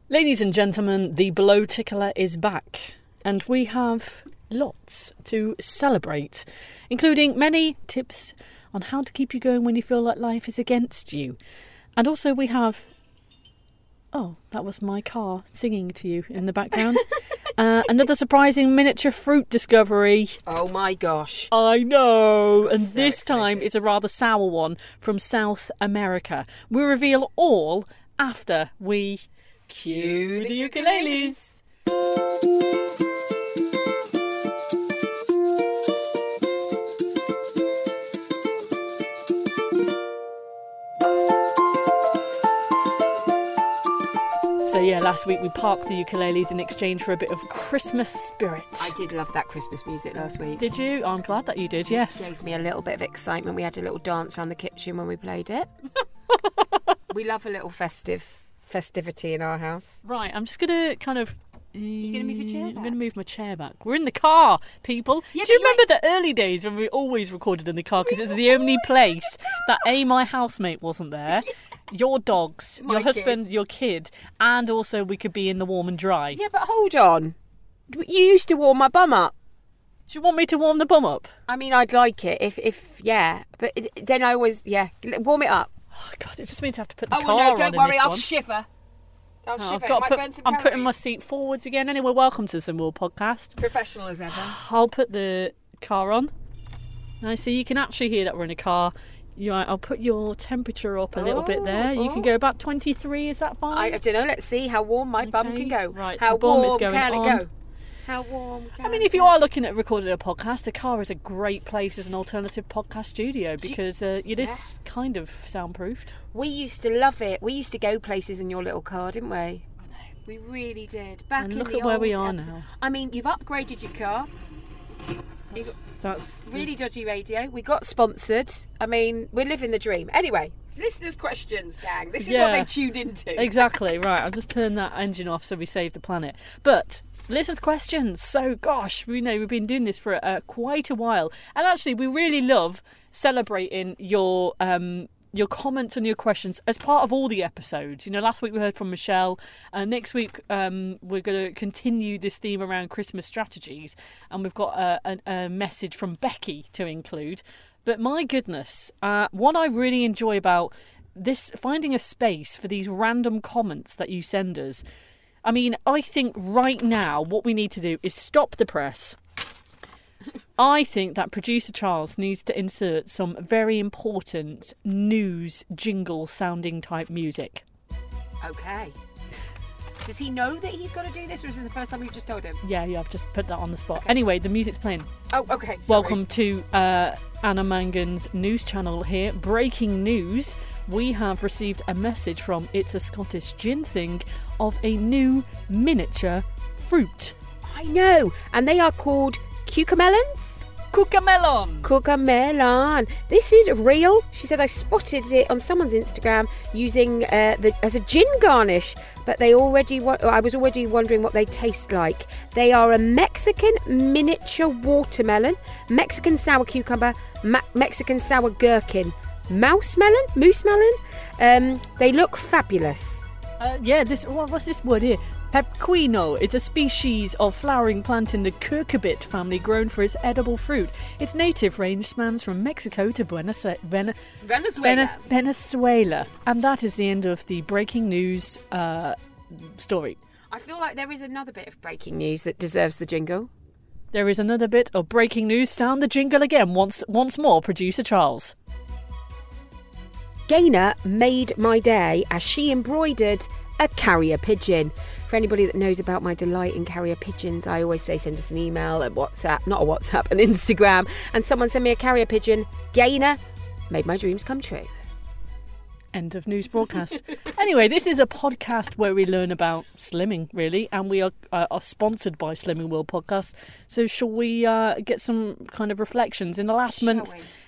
Ladies and gentlemen, the Below Tickler is back, and we have lots to celebrate, including many tips on how to keep you going when you feel like life is against you. And also we have... Oh, that was my car singing to you in the background. Another surprising miniature fruit discovery. Oh my gosh. I know. And So this time excited. it's a rather sour one from South America. We reveal all after we cue the ukuleles. So yeah, last week we parked the ukuleles in exchange for a bit of Christmas spirit. I did love that Christmas music last week. Did you? I'm glad that you did, yes. Gave me a little bit of excitement. We had a little dance around the kitchen when we played it. We love a little festivity in our house. Right, I'm just going to kind of... You going to move your chair back? I'm going to move my chair back. We're in the car, people. Yeah, Do you but remember the early days when we always recorded in the car because it's the only place that my housemate wasn't there, your dogs, My your husband, kids. your kid, and also we could be in the warm and dry. Yeah, but hold on. You used to warm my bum up. Do you want me to warm the bum up? I mean, I'd like it if yeah. But then I always, warm it up. Oh, God, it just means I have to put the Oh, car no, on don't in worry, this I'll one. shiver. I'll Oh, shiver. I've got Might to burn put, some I'm putting my calories. seat forwards again. Anyway, welcome to Simwell Podcast. Professional as ever. I'll put the car on. Now, so you can actually hear that we're in a car. I'll put your temperature up a little bit there. You can go about 23, is that fine? I don't know, let's see how warm my bum Okay, can go. right, How the bum is warm going can on. it go? How warm can I mean, it if you go? are looking at recording a podcast, a car is a great place as an alternative podcast studio because it is kind of soundproofed. We used to love it. We used to go places in your little car, didn't we? I know. We really did. Back And in look the at where we old are episode- now. I mean, you've upgraded your car. You've That's really dodgy radio. We got sponsored. I mean, we're living the dream. Anyway, listeners' questions, gang. This is what Yeah. they tuned into. Exactly, right. I'll just turn that engine off so we save the planet. But listeners' questions. So, gosh, we know we've been doing this for quite a while. And actually, we really love celebrating your comments and your questions as part of all the episodes. You know, last week we heard from Michelle. Next week we're going to continue this theme around Christmas strategies. And we've got a message from Becky to include. But my goodness, what I really enjoy about this, finding a space for these random comments that you send us. I mean, I think right now what we need to do is stop the press. I think that producer Charles needs to insert some very important news jingle sounding type music. Okay. Does he know that he's got to do this, or is this the first time you've just told him? Yeah, I've just put that on the spot. Anyway, the music's playing. Oh, okay. Sorry. Welcome to Anna Mangan's news channel here. Breaking news. We have received a message from It's a Scottish Gin Thing of a new miniature fruit. I know, and they are called cucamelons. Cucamelon. Cucamelon. This is real. She said I spotted it on someone's Instagram using as a gin garnish, but I was already wondering what they taste like. They are a Mexican miniature watermelon, Mexican sour cucumber, Mexican sour gherkin, moose melon. They look fabulous. What's this word here? Pepquino. It's a species of flowering plant in the cucurbit family grown for its edible fruit. Its native range spans from Mexico to Venezuela. And that is the end of the breaking news story. I feel like there is another bit of breaking news that deserves the jingle. There is another bit of breaking news. Sound the jingle again once more, producer Charles. Gaynor made my day as she embroidered a carrier pigeon. For anybody that knows about my delight in carrier pigeons, I always say send us an email, an Instagram, and someone send me a carrier pigeon. Gaynor made my dreams come true. End of news broadcast. Anyway, this is a podcast where we learn about slimming, really, and we are sponsored by Slimming World Podcast. So shall we get some kind of reflections? In the last month,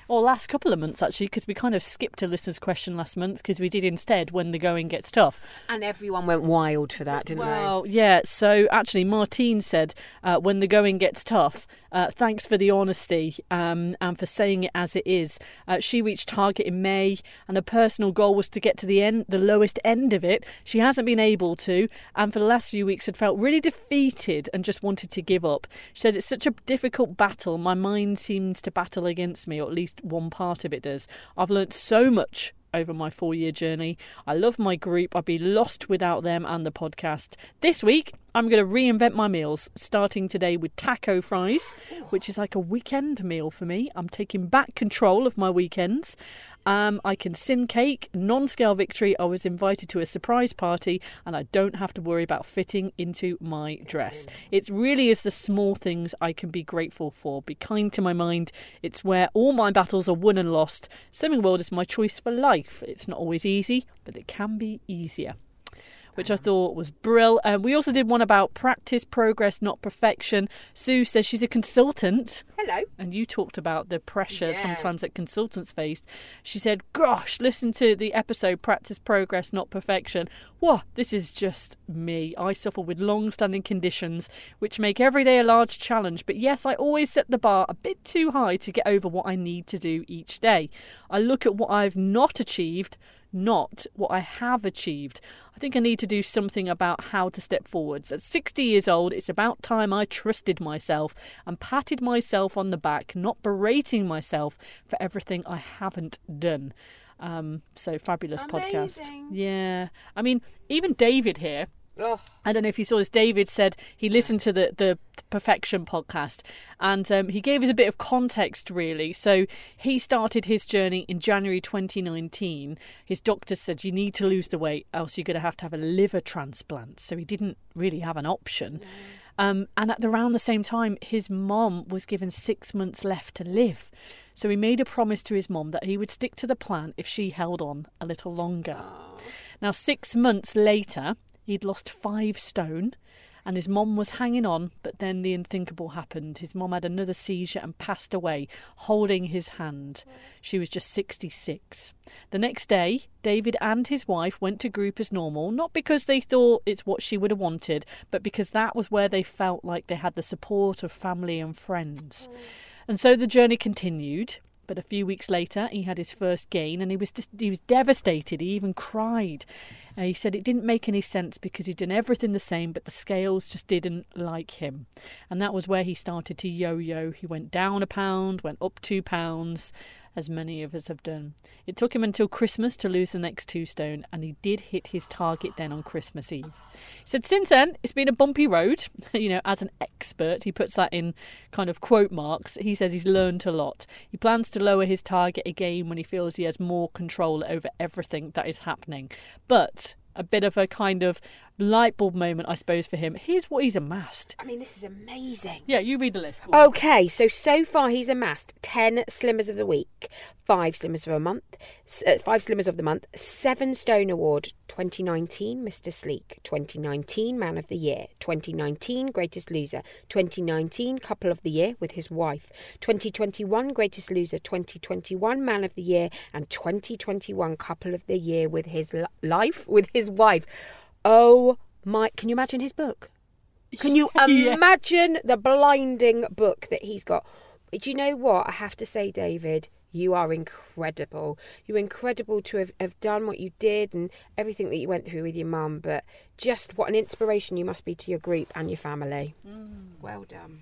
Or last couple of months, actually, because we kind of skipped a listener's question last month because we did instead When the Going Gets Tough. And everyone went wild for that, didn't they? Well, yeah. So actually, Martine said, when the going gets tough, thanks for the honesty and for saying it as it is. She reached target in May and her personal goal was to get to the lowest end of it. She hasn't been able to, and for the last few weeks had felt really defeated and just wanted to give up. She said, it's such a difficult battle. My mind seems to battle against me, or at least one part of it does. I've learnt so much over my 4-year journey. I love my group. I'd be lost without them and the podcast. This week, I'm going to reinvent my meals, starting today with taco fries, which is like a weekend meal for me. I'm taking back control of my weekends. I can sin cake, non-scale victory. I was invited to a surprise party and I don't have to worry about fitting into my dress. It really is the small things I can be grateful for. Be kind to my mind. It's where all my battles are won and lost. Slimming World is my choice for life. It's not always easy, but it can be easier, which I thought was brill. We also did one about practice, progress, not perfection. Sue says she's a consultant. Hello. And you talked about the pressure sometimes that consultants faced. She said, gosh, listen to the episode Practice, Progress, Not Perfection. Whoa, this is just me. I suffer with long-standing conditions which make every day a large challenge. But yes, I always set the bar a bit too high to get over what I need to do each day. I look at what I've not achieved, not what I have achieved. I think I need to do something about how to step forwards. At 60 years old, it's about time I trusted myself and patted myself on the back, not berating myself for everything I haven't done. So fabulous. Amazing. Podcast. Yeah. I mean, even David here, Oh. I don't know if you saw this. David said he listened to the Perfection podcast and he gave us a bit of context, really. So he started his journey in January 2019. His doctor said, you need to lose the weight, else you're going to have a liver transplant. So he didn't really have an option. No. And at around the same time, his mom was given 6 months left to live. So he made a promise to his mom that he would stick to the plan if she held on a little longer. Oh. Now, 6 months later, he'd lost 5 stone and his mom was hanging on, but then the unthinkable happened. His mom had another seizure and passed away, holding his hand. She was just 66. The next day, David and his wife went to group as normal, not because they thought it's what she would have wanted, but because that was where they felt like they had the support of family and friends. And so the journey continued. But a few weeks later, he had his first gain and he was devastated. He even cried. He said it didn't make any sense because he'd done everything the same, but the scales just didn't like him. And that was where he started to yo-yo. He went down a pound, went up 2 pounds, as many of us have done. It took him until Christmas to lose the next 2 stone, and he did hit his target then on Christmas Eve. He said since then, it's been a bumpy road. You know, as an expert, he puts that in kind of quote marks. He says he's learned a lot. He plans to lower his target again when he feels he has more control over everything that is happening. But a bit of a kind of light bulb moment, I suppose, for him. Here's what he's amassed. I mean, this is amazing. Yeah, you read the list. Okay, so far he's amassed 10 Slimmers of the Week, 5 Slimmers of a month, 5 Slimmers of the Month, 7 Stone Award, 2019 Mr. Sleek, 2019 Man of the Year, 2019 Greatest Loser, 2019 Couple of the Year with his wife, 2021 Greatest Loser, 2021 Man of the Year, and 2021 Couple of the Year with his wife. Oh my, can you imagine his book? Can you imagine the blinding book that he's got? But you know what? I have to say, David, you are incredible. You're incredible to have done what you did and everything that you went through with your mum. But just what an inspiration you must be to your group and your family. Well done.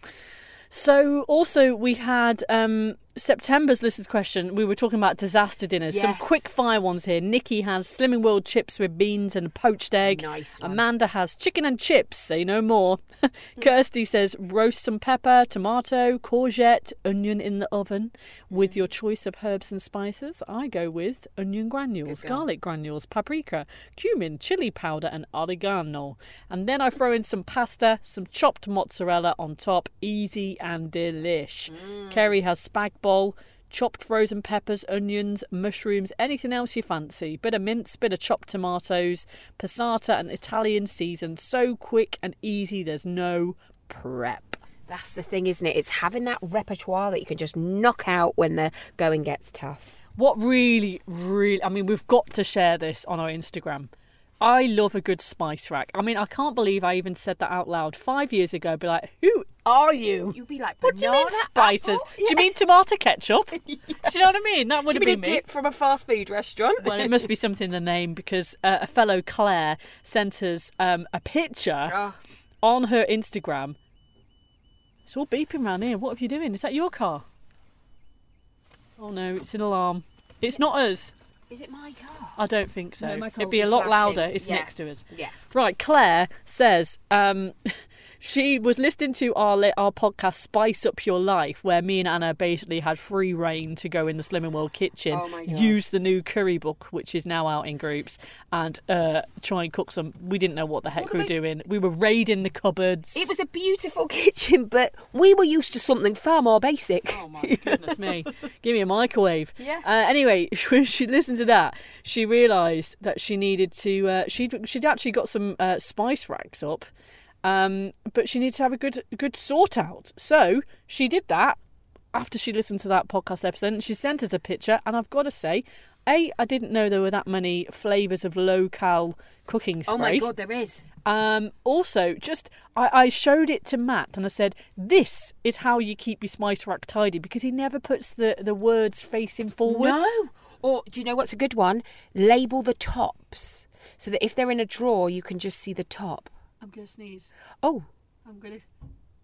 So also we had September's listener's question. We were talking about disaster dinners. Yes. Some quick fire ones here. Nikki has Slimming World chips with beans and poached egg. Nice one. Amanda has chicken and chips. Say no more. Kirsty says roast some pepper, tomato, courgette, onion in the oven with your choice of herbs and spices. I go with onion granules, garlic granules, paprika, cumin, chili powder and oregano. And then I throw in some pasta, some chopped mozzarella on top. Easy and delish. Kerry has spag bowl, chopped frozen peppers, onions, mushrooms, anything else you fancy. Bit of mince, bit of chopped tomatoes, passata and Italian seasoned. So quick and easy, there's no prep. That's the thing, isn't it? It's having that repertoire that you can just knock out when the going gets tough. What really, I mean, we've got to share this on our Instagram. I love a good spice rack. I mean, I can't believe I even said that out loud 5 years ago. I'd be like, who are you? You'd be like, what do you mean spices? Apple? Do you mean tomato ketchup? Do you know what I mean? That would have been a dip from a fast food restaurant? Well, it must be something in the name, because a fellow Claire sent us a picture on her Instagram. It's all beeping around here. What are you doing? Is that your car? Oh no, it's an alarm. It's not us. Is it my car? I don't think so. No, my car It'd be a will lot flashing. louder. It's Yeah. next to us. Yeah. Right, Claire says she was listening to our podcast Spice Up Your Life, where me and Anna basically had free reign to go in the Slimming World kitchen, Oh my gosh. use the new curry book, which is now out in groups, and try and cook some. We didn't know what the heck we were doing. We were raiding the cupboards. It was a beautiful kitchen, but we were used to something far more basic. Oh my goodness me. Give me a microwave. Yeah. Anyway, when she listened to that, she realised that she needed to... she'd actually got some spice racks up, but she needed to have a good sort out. So she did that after she listened to that podcast episode, and she sent us a picture, and I've got to say... I didn't know there were that many flavours of low-cal cooking spray. Oh my God, there is. Also, just I showed it to Matt and I said, this is how you keep your spice rack tidy, because he never puts the words facing forwards. No. Or do you know what's a good one? Label the tops so that if they're in a drawer, you can just see the top. I'm going to sneeze. Oh. I'm going to...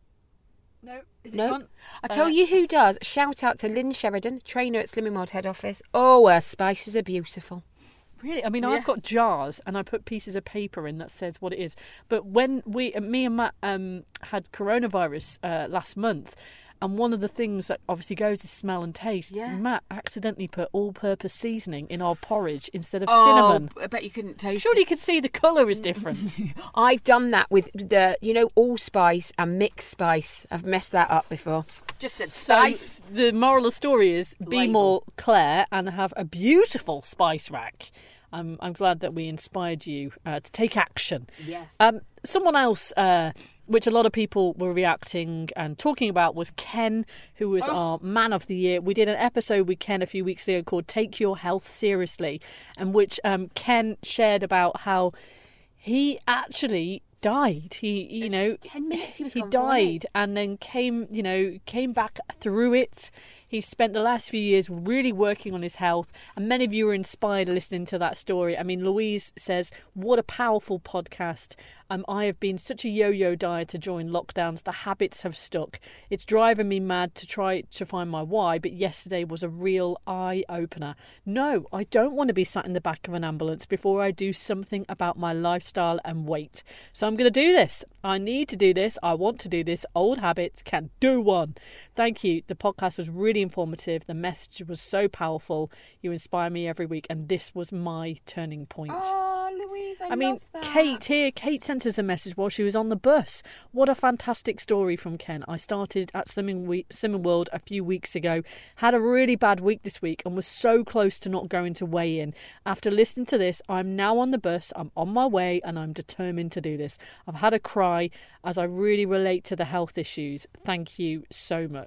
No, is it No. gone? I tell you who does. Shout out to Lynn Sheridan, trainer at Slimming World head office. Oh, her spices are beautiful. Really? I mean, Yeah. I've got jars and I put pieces of paper in that says what it is. But when me and Matt had coronavirus last month, and one of the things that obviously goes is smell and taste, Yeah. Matt accidentally put all-purpose seasoning in our porridge instead of cinnamon. I bet you couldn't taste Surely you could see the colour is different. I've done that with the, allspice and mixed spice. I've messed that up before. Just said So the moral of the story is be Label. more Claire and have a beautiful spice rack. I'm glad that we inspired you to take action. Yes. Someone else, which a lot of people were reacting and talking about, was Ken, who was our Man of the Year. We did an episode with Ken a few weeks ago called Take Your Health Seriously, and which Ken shared about how he actually died. He 10 minutes he was he gone for, wasn't he? died and then came back through it. He spent the last few years really working on his health, and many of you were inspired listening to that story. I mean, Louise says, what a powerful podcast. I have been such a yo-yo dieter during lockdowns. The habits have stuck. It's driving me mad to try to find my why, but yesterday was a real eye-opener. No, I don't want to be sat in the back of an ambulance before I do something about my lifestyle and weight. So I'm going to do this. I need to do this. I want to do this. Old habits can do one. Thank you. The podcast was really informative. The message was so powerful. You inspire me every week, and this was my turning point. Oh, Louise, I mean, love that. Kate sent us a message while she was on the bus. What a fantastic story from Ken. I started at Slimming World a few weeks ago, had a really bad week this week, and was so close to not going to weigh in. After listening to this, I'm now on the bus, I'm on my way, and I'm determined to do this. I've had a cry as I really relate to the health issues. Thank you so much.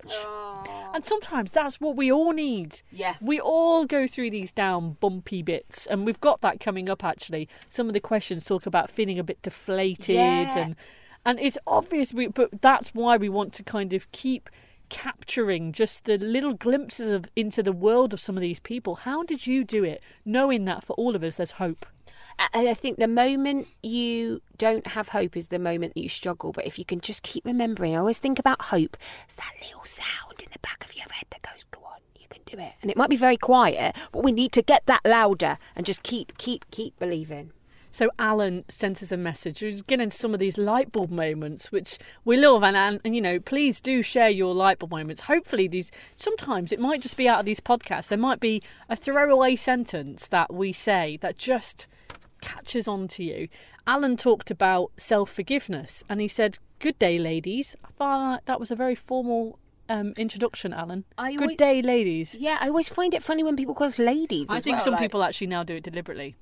And sometimes that's what we all need. Yeah. We all go through these down bumpy bits, and we've got that coming up actually. Some of the questions talk about feeling a bit deflated, Yeah. and it's obvious, but that's why we want to kind of keep capturing just the little glimpses into the world of some of these people. How did you do it, knowing that for all of us there's hope? And I think the moment you don't have hope is the moment that you struggle. But if you can just keep remembering, I always think about hope. It's that little sound in the back of your head that goes, go on, you can do it. And it might be very quiet, but we need to get that louder and just keep believing. So Alan sent us a message. He was getting some of these light bulb moments, which we love. And please do share your light bulb moments. Hopefully sometimes it might just be out of these podcasts. There might be a throwaway sentence that we say that just catches on to you. Alan talked about self-forgiveness, and he said, "Good day, ladies." I felt like that was a very formal introduction, Alan. Good day, ladies. Yeah, I always find it funny when people call us ladies. I think some people actually now do it deliberately.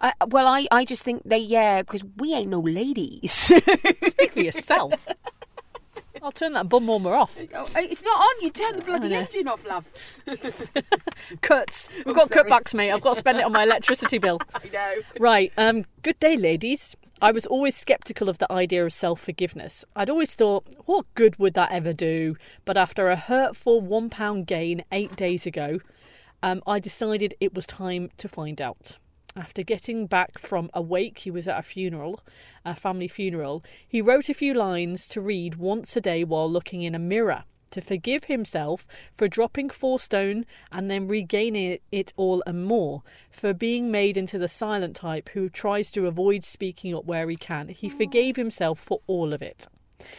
I just think because we ain't no ladies. Speak for yourself. I'll turn that bum warmer off. Oh, it's not on. You turn the bloody know. engine off, love. Cuts. We've got sorry. cutbacks, mate. I've got to spend it on my electricity bill. I know. Right. Good day, ladies. I was always sceptical of the idea of self-forgiveness. I'd always thought, what good would that ever do? But after a hurtful £1 gain 8 days ago, I decided it was time to find out. After getting back from a wake, he was at a family funeral. He wrote a few lines to read once a day while looking in a mirror, to forgive himself for dropping 4 stone and then regaining it all and more, for being made into the silent type who tries to avoid speaking up where he can. He forgave himself for all of it.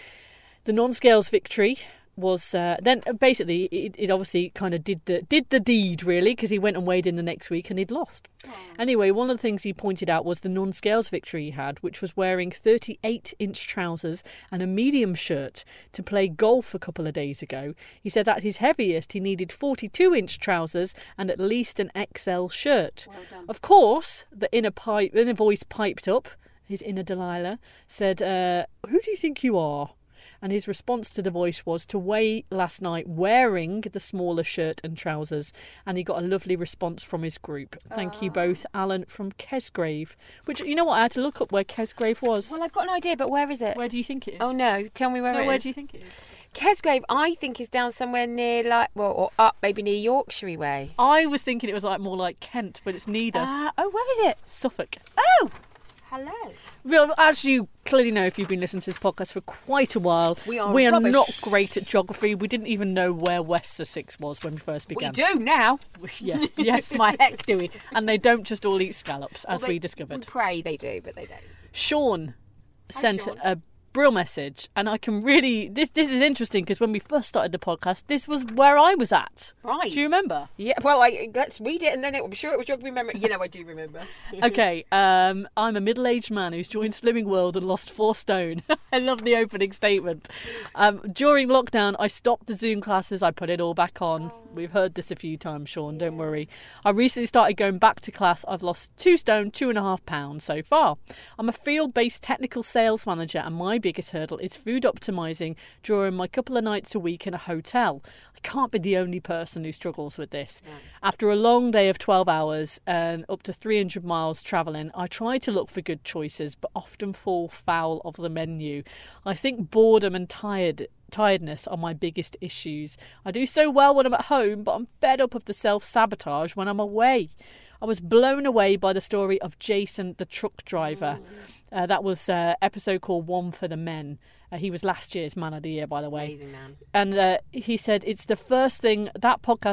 The non-scales victory was then basically it obviously kind of did the deed, really, because he went and weighed in the next week and he'd lost. Anyway, one of the things he pointed out was the non-scales victory he had, which was wearing 38-inch trousers and a medium shirt to play golf a couple of days ago. He said at his heaviest he needed 42-inch trousers and at least an XL shirt. Well done. Of course, the inner voice piped up. His inner Delilah said, "Who do you think you are?" And his response to the voice was to weigh last night wearing the smaller shirt and trousers, and he got a lovely response from his group. Thank you both. Alan from Kesgrave, which, you know what, I had to look up where Kesgrave was. Well, I've got an idea, but where is it? Where do you think it is? Oh, no. Tell me where it is. Where do you think it is? Kesgrave, I think, is down somewhere near, or up, maybe near Yorkshire way. I was thinking it was more like Kent, but it's neither. Where is it? Suffolk. Oh! Hello. Well, as you clearly know if you've been listening to this podcast for quite a while, we are not great at geography. We didn't even know where West Sussex was when we first began. We do now. Yes, my heck do we. And they don't just all eat scallops, as we discovered. We pray they do, but they don't. Sean sent Sean. a brill message, and I can really... This is interesting, because when we first started the podcast, this was where I was at. Right. Do you remember? Yeah, well, let's read it, and then I'm sure it was geography memory. You know, I do remember. Okay, I'm a middle-aged man who's joined Slimming World and lost 4 stone. I love the opening statement. During lockdown, I stopped the Zoom classes. I put it all back on. We've heard this a few times, Sean, don't worry. I recently started going back to class. I've lost 2 stone, 2.5 pounds so far. I'm a field-based technical sales manager, and my biggest hurdle is food optimising during my couple of nights a week in a hotel. I can't be the only person who struggles with this. Yeah. After a long day of 12 hours and up to 300 miles travelling, I try to look for good choices, but often fall foul of the menu. I think boredom and tiredness are my biggest issues. I do so well when I'm at home, but I'm fed up of the self-sabotage when I'm away. I was blown away by the story of Jason, the truck driver. That was episode called One for the Men. He was last year's Man of the Year, by the way. Amazing man. And he said, it's the first thing, the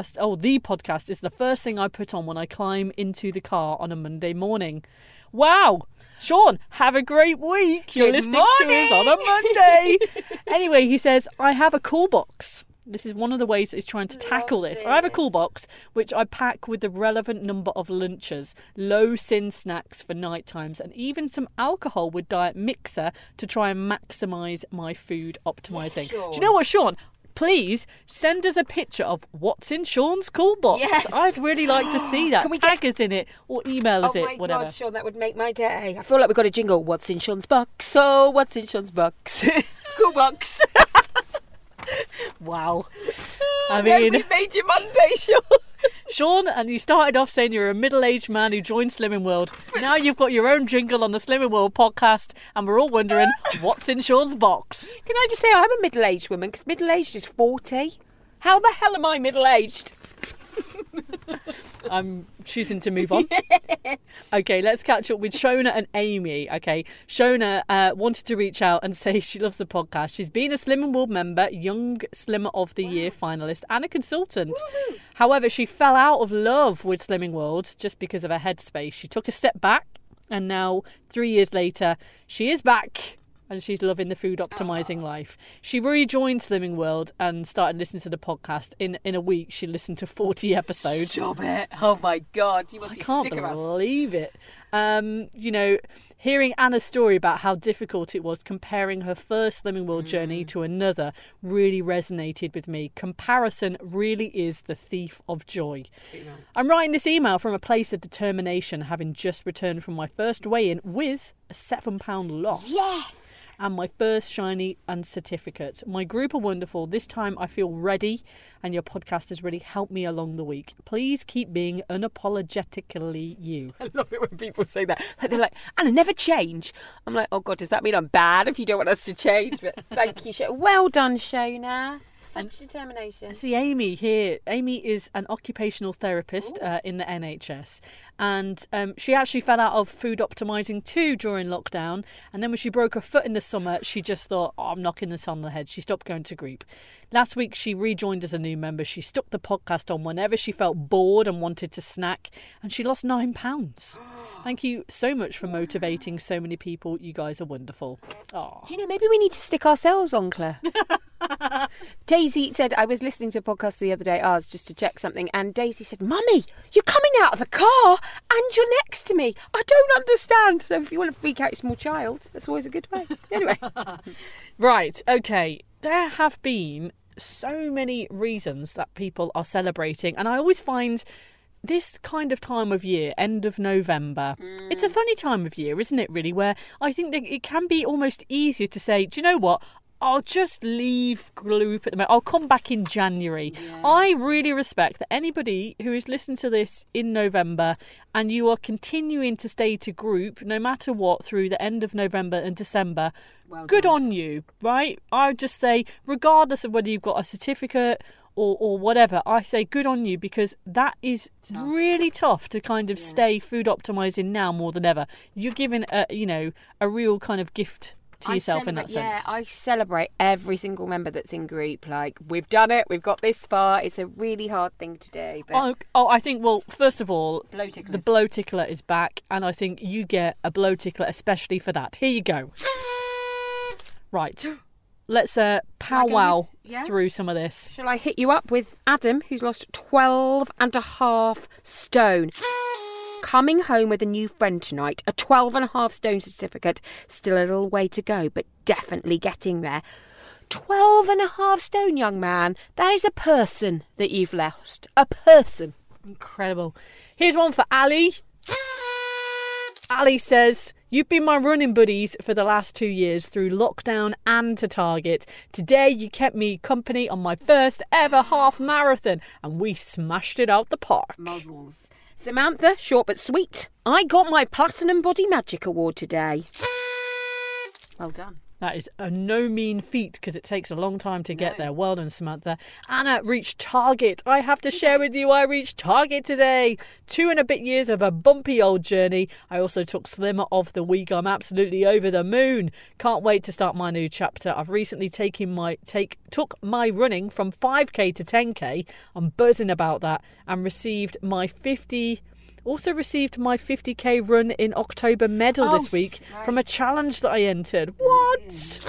podcast is the first thing I put on when I climb into the car on a Monday morning. Wow! Sean, have a great week. You're listening to us on a Monday. Anyway, he says, I have a cool box. This is one of the ways that he's trying to tackle this. I have a cool box, which I pack with the relevant number of lunches, low-sin snacks for night times, and even some alcohol with Diet Mixer to try and maximise my food optimising. Yes, do you know what, Sean? Please send us a picture of what's in Sean's cool box. Yes. I'd really like to see that. Can we Tag us in it or email us whatever. God, Sean, that would make my day. I feel like we've got a jingle. What's in Sean's box? Oh, what's in Sean's box? Cool box. Wow. I mean, we made you Monday, Sean. Sean, and you started off saying you're a middle-aged man who joined Slimming World. Now you've got your own jingle on the Slimming World podcast, and we're all wondering what's in Sean's box. Can I just say I'm a middle-aged woman, because middle-aged is 40. How the hell am I middle-aged? I'm choosing to move on. Okay, let's catch up with Shona and Amy. Okay, Shona wanted to reach out and say she loves the podcast. She's been a Slimming World member, Young Slimmer of the Year finalist, and a consultant. Woo-hoo. However, she fell out of love with Slimming World just because of her headspace. She took a step back, and now 3 years later, she is back. And she's loving the food optimising life. She rejoined Slimming World and started listening to the podcast. In a week, she listened to 40 episodes. Stop it. Oh, my God. You must be sick of us. I can't believe it. Hearing Anna's story about how difficult it was comparing her first Slimming World journey to another really resonated with me. Comparison really is the thief of joy. I'm writing this email from a place of determination, having just returned from my first weigh-in with a £7 loss. Yes! and my first shiny and certificate. My group are wonderful. This time I feel ready, and your podcast has really helped me along the week. Please keep being unapologetically you. I love it when people say that. They're like, Anna, never change. I'm like, oh God, does that mean I'm bad if you don't want us to change? But thank you, well done, Shona. Such determination. See, Amy here. Amy is an occupational therapist in the NHS. And she actually fell out of food optimising too during lockdown. And then when she broke her foot in the summer, she just thought, I'm knocking this on the head. She stopped going to group. Last week, she rejoined as a new member. She stuck the podcast on whenever she felt bored and wanted to snack. And she lost 9 pounds. Thank you so much for motivating so many people. You guys are wonderful. Aww. Do you know, maybe we need to stick ourselves on, Claire. Daisy said, I was listening to a podcast the other day, ours, just to check something, and Daisy said, Mummy, you're coming out of the car and you're next to me. I don't understand. So if you want to freak out your small child, that's always a good way. Anyway. Right, okay. There have been so many reasons that people are celebrating, and I always find this kind of time of year, end of November, it's a funny time of year, isn't it, really, where I think that it can be almost easier to say, do you know what? I'll just leave group at the moment. I'll come back in January. Yeah. I really respect that anybody who is listening to this in November and you are continuing to stay to group no matter what through the end of November and December, good on you, right? I would just say, regardless of whether you've got a certificate or whatever, I say good on you, because that is really tough to kind of stay food optimising now more than ever. You're giving a real kind of gift to yourself in that sense. Yeah, I celebrate every single member that's in group. Like, we've done it, we've got this far. It's a really hard thing to do. But I think, well, first of all, the blow tickler is back, and I think you get a blow tickler especially for that. Here you go. Right. Let's powwow through some of this. Shall I hit you up with Adam, who's lost 12.5 stone? Coming home with a new friend tonight, a 12.5 stone certificate. Still a little way to go, but definitely getting there. 12.5 stone, young man. That is a person that you've lost. A person. Incredible. Here's one for Ali. Ali says, you've been my running buddies for the last 2 years through lockdown and to Target. Today you kept me company on my first ever half marathon and we smashed it out the park. Muzzles. Samantha, short but sweet. I got my Platinum Body Magic Award today. Well done. That is a no mean feat, because it takes a long time to get there. Well done, Samantha. Anna reached Target. I have to share with you, I reached Target today. 2 and a bit years of a bumpy old journey. I also took Slimmer of the week. I'm absolutely over the moon. Can't wait to start my new chapter. I've recently took my running from 5k to 10k. I'm buzzing about that, and received my 50k run in October medal this week from a challenge that I entered. What?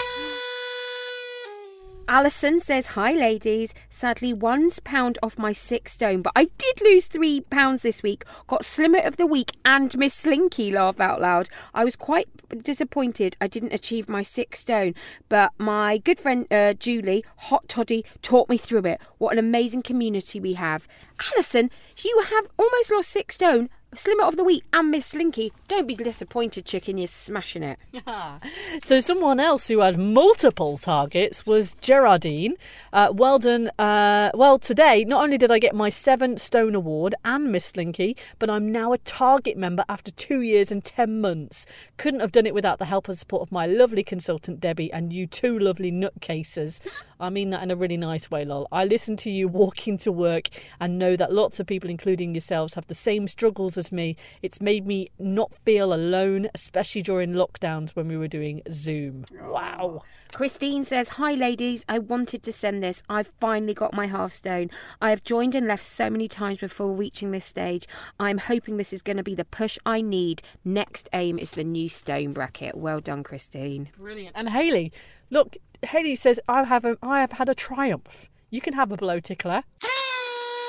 Alison says, hi ladies, sadly £1 off my 6 stone, but I did lose £3 this week, got Slimmer of the week and Miss Slinky, laugh out loud. I was quite disappointed I didn't achieve my 6 stone, but my good friend Julie, Hot Toddy, taught me through it. What an amazing community we have. Alison, you have almost lost 6 stone, Slimmer of the week and Miss Slinky. Don't be disappointed, chicken, you're smashing it. So someone else who had multiple targets was Gerardine. Well done. Well, today, not only did I get my 7 stone award and Miss Slinky, but I'm now a Target member after 2 years and 10 months. Couldn't have done it without the help and support of my lovely consultant, Debbie, and you 2 lovely nutcases. I mean that in a really nice way, lol. I listen to you walking to work and know that lots of people, including yourselves, have the same struggles as me. It's made me not feel alone, especially during lockdowns when we were doing Zoom. Wow. Christine says, hi ladies, I wanted to send this. I've finally got my half stone. I have joined and left so many times before reaching this stage. I'm hoping this is going to be the push I need. Next aim is the new stone bracket. Well done, Christine. Brilliant. And Hayley, look, Hayley says, I have had a triumph. You can have a blow tickler.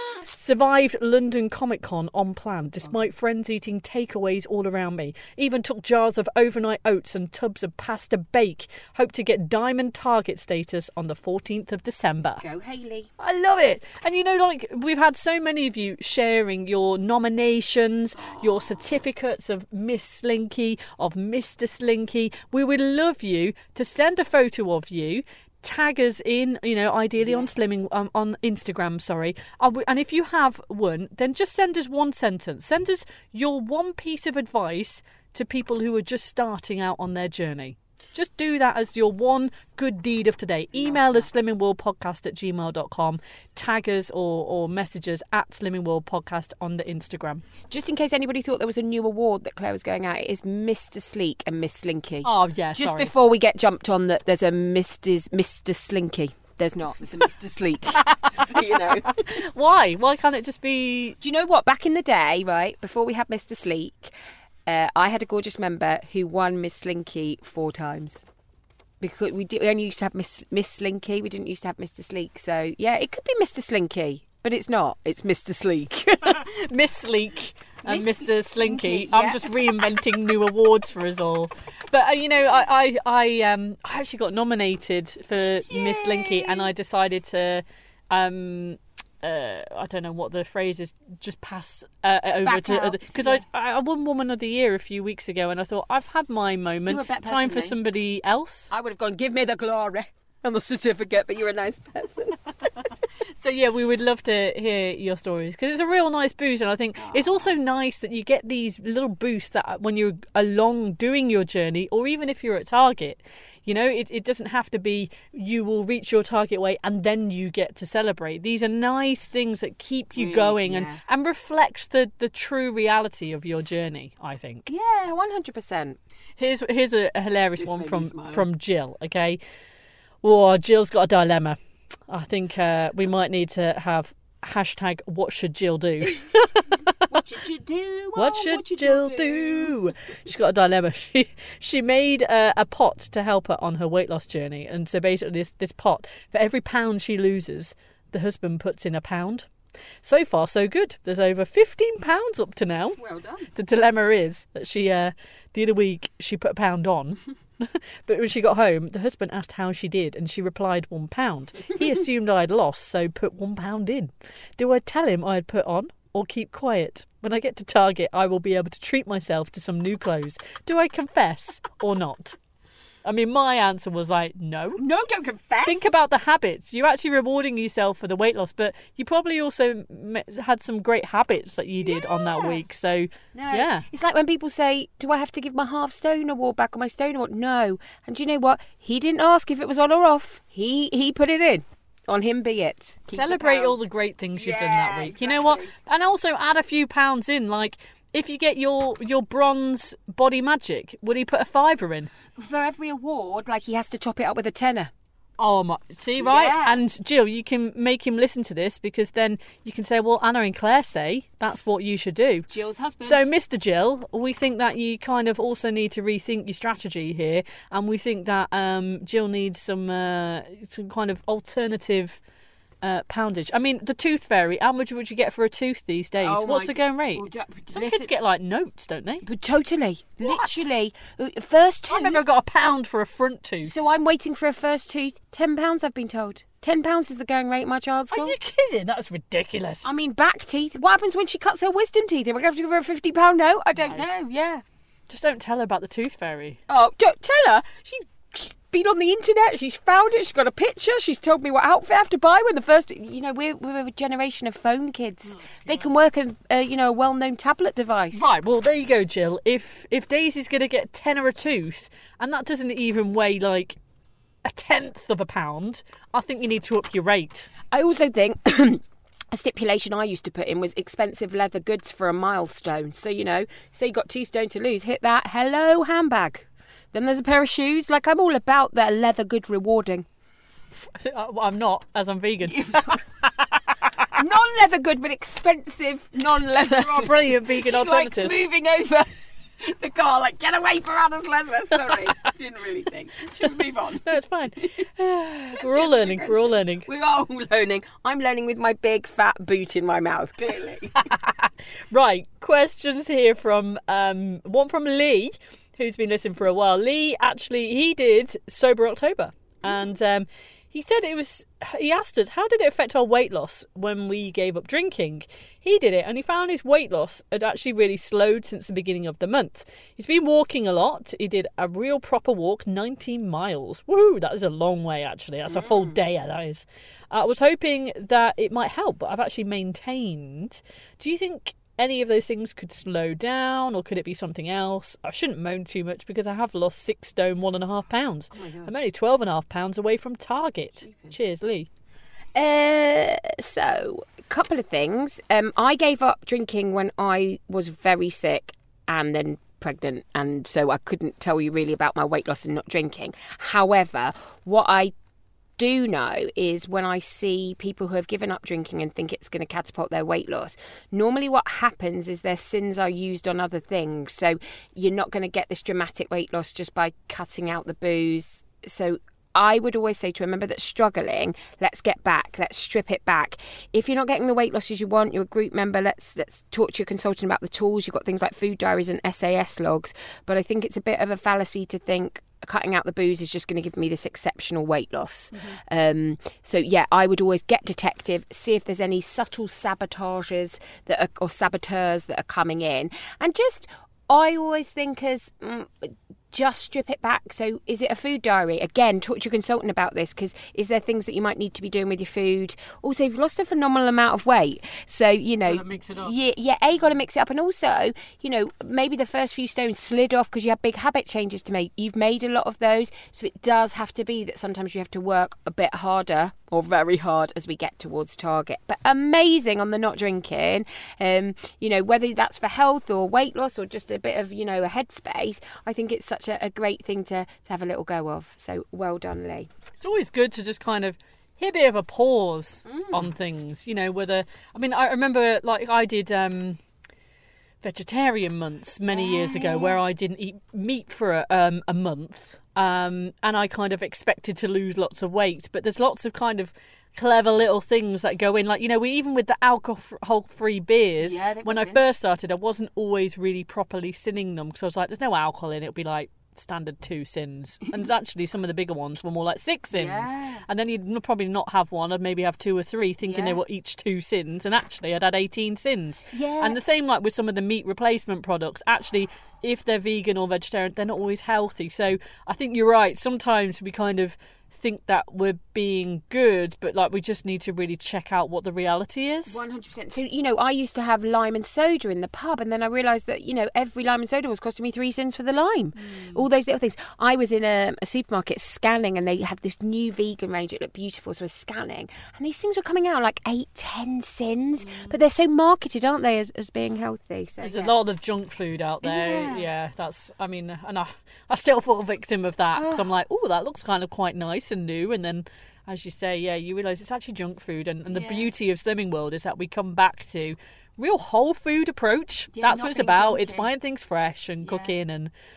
Survived London Comic Con on plan, despite friends eating takeaways all around me. Even took jars of overnight oats and tubs of pasta bake. Hope to get Diamond Target status on the 14th of December. Go Hayley. I love it. And you know, like, we've had so many of you sharing your nominations, your certificates of Miss Slinky, of Mr. Slinky. We would love you to send a photo of you. Tag us in, you know, ideally on Slimming, on Instagram, sorry. And if you have one, then just send us one sentence. Send us your one piece of advice to people who are just starting out on their journey. Just do that as your one good deed of today. Email us slimmingworldpodcast@gmail.com. Tag us or message us at slimmingworldpodcast on the Instagram. Just in case anybody thought there was a new award that Claire was going out, it is Mr. Sleek and Miss Slinky. Oh, yeah, Just sorry. before we get jumped on that there's a Mr. Slinky. There's not. There's a Mr. Sleek. Just so you know. Why? Why can't it just be... Do you know what? Back in the day, right, before we had Mr. Sleek... I had a gorgeous member who won Miss Slinky 4 times. Because we only used to have Miss Slinky. We didn't used to have Mr. Sleek. So, yeah, it could be Mr. Slinky. But it's not. It's Mr. Sleek. Miss Sleek and Miss Mr. Slinky. Slinky, yeah. I'm just reinventing new awards for us all. But, you know, I actually got nominated for Miss Slinky, and I decided to... I don't know what the phrase is, just pass over Back to out, other, because yeah. I won Woman of the Year a few weeks ago, and I thought, I've had my moment. You were a better Time person for than me. somebody else. I would have gone, give me the glory and the certificate, but you're a nice person. So yeah, we would love to hear your stories, because it's a real nice boost, and I think it's also nice that you get these little boosts that when you're along doing your journey, or even if you're at Target. You know, it doesn't have to be you will reach your target weight and then you get to celebrate. These are nice things that keep you going and reflect the true reality of your journey, I think. Yeah, 100%. Here's a hilarious This one made me smile. from Jill, okay? Oh, Jill's got a dilemma. I think we might need to have hashtag what should Jill do? What should you do? What should Jill do? She's got a dilemma. She made a pot to help her on her weight loss journey, and so basically this pot, for every £1 she loses, the husband puts in £1. So far, so good. There's over £15 up to now. Well done. The dilemma is that she the other week she put £1 on. But when she got home, the husband asked how she did, and she replied £1. He assumed I'd lost, so put £1 in. Do I tell him I had put on, or keep quiet? When I get to Target, I will be able to treat myself to some new clothes. Do I confess or not? I mean, my answer was like, no. No, don't confess. Think about the habits. You're actually rewarding yourself for the weight loss, but you probably also had some great habits that you did on that week. So, No. yeah. It's like when people say, do I have to give my half stone award back or my stone award? No. And do you know what? He didn't ask if it was on or off. He put it in. On him be it. Keep Celebrate the all pound. the great things you've done Yeah, that week. You know what? exactly. And also add a few pounds in. Like, if you get your bronze body magic, would he put a £5 in? For every award, like he has to top it up with a tenner. Oh my! See, right? Yeah. And Jill, you can make him listen to this, because then you can say, "Well, Anna and Claire say that's what you should do." Jill's husband. So, Mr. Jill, we think that you kind of also need to rethink your strategy here, and we think that Jill needs some kind of alternative poundage. I mean, the Tooth Fairy. How much would you get for a tooth these days? Oh What's my- the going rate? Well, Some listen- kids get like notes, don't they? But totally. What? Literally. First tooth. I remember I got £1 for a front tooth. So I'm waiting for a first tooth. £10, I've been told. £10 is the going rate at my child's Are school. you kidding? That's ridiculous. I mean, back teeth. What happens when she cuts her wisdom teeth? Are we going to have to give her a £50 note? I don't know, yeah. Just don't tell her about the Tooth Fairy. Oh, don't tell her. She's been on the internet. She's found it. She's got a picture. She's told me what outfit I have to buy when the first... You know, we're a generation of phone kids. They can work a well-known tablet device. Right, well, there you go, Jill. If Daisy's going to get £10 a tooth, and that doesn't even weigh, like, 1/10 of a pound, I think you need to up your rate. I also think... A stipulation I used to put in was expensive leather goods for a milestone. So, you know, say you got 2 stone to lose, hit that, hello, handbag. Then there's a pair of shoes. Like, I'm all about that leather good rewarding. I'm not, as I'm vegan. Non-leather good, but expensive non-leather. Oh, brilliant vegan She's alternatives. like moving over. the car, like, get away from Anna's leather. Sorry, didn't really think. Should we move on? No, it's fine. We're all learning. We're all learning. We are all learning. I'm learning with my big fat boot in my mouth, clearly. Right, questions here from one from Lee, who's been listening for a while. Lee, actually, he did Sober October, and he said he asked us, how did it affect our weight loss when we gave up drinking? He did it, and he found his weight loss had actually really slowed since the beginning of the month. He's been walking a lot. He did a real proper walk, 19 miles. Woo, that is a long way, actually. That's a full day, that is. I was hoping that it might help, but I've actually maintained. Do you think any of those things could slow down, or could it be something else? I shouldn't moan too much because I have lost 6 stone, 1.5 pounds. Oh my God. I'm only 12.5 pounds away from target. Stupid. Cheers, Lee. So, a couple of things. I gave up drinking when I was very sick and then pregnant, and so I couldn't tell you really about my weight loss and not drinking. However, what I do know is when I see people who have given up drinking and think it's going to catapult their weight loss, normally what happens is their sins are used on other things. So you're not going to get this dramatic weight loss just by cutting out the booze. So I would always say to a member that's struggling, let's get back, let's strip it back. If you're not getting the weight losses you want, you're a group member, let's talk to your consultant about the tools. You've got things like food diaries and SAS logs. But I think it's a bit of a fallacy to think cutting out the booze is just going to give me this exceptional weight loss. So yeah, I would always get detective, see if there's any subtle sabotages or saboteurs that are coming in, and I always think as just strip it back. So is it a food diary? Again, talk to your consultant about this, because is there things that you might need to be doing with your food? Also, you've lost a phenomenal amount of weight, so Gotta mix it up. you got to mix it up. And also, maybe the first few stones slid off because you had big habit changes to make. You've made a lot of those, so it does have to be that sometimes you have to work a bit harder or very hard as we get towards target. But amazing on the not drinking, whether that's for health or weight loss or just a bit of a headspace, I think it's such a great thing to have a little go of. So well done, Lee. It's always good to just kind of hit a bit of a pause on things, I remember, like, I did vegetarian months many years ago where I didn't eat meat for a month, and I kind of expected to lose lots of weight, but there's lots of kind of clever little things that go in, like even with the alcohol-free beers, when I first started I wasn't always really properly sinning them, because I was like, there's no alcohol in it, it'll be like standard 2 sins, and actually some of the bigger ones were more like 6 sins, and then you'd probably not have one, I'd maybe have 2 or 3 thinking they were each 2 sins, and actually I'd had 18 sins. And the same like with some of the meat replacement products, actually if they're vegan or vegetarian, they're not always healthy. So I think you're right, sometimes we kind of think that we're being good, but like we just need to really check out what the reality is. 100%. So I used to have lime and soda in the pub, and then I realised that every lime and soda was costing me 3 cents for the lime. All those little things. I was in a supermarket scanning, and they had this new vegan range. It looked beautiful, so I was scanning, and these things were coming out like 8-10 cents, but they're so marketed, aren't they, as being healthy? So there's a lot of junk food out there. Yeah, that's, and I still fall victim of that, because I'm like, oh, that looks kind of quite nice and new, and then as you say, you realise it's actually junk food, and the beauty of Slimming World is that we come back to real whole food approach. That's what it's about. It's buying things fresh and cooking,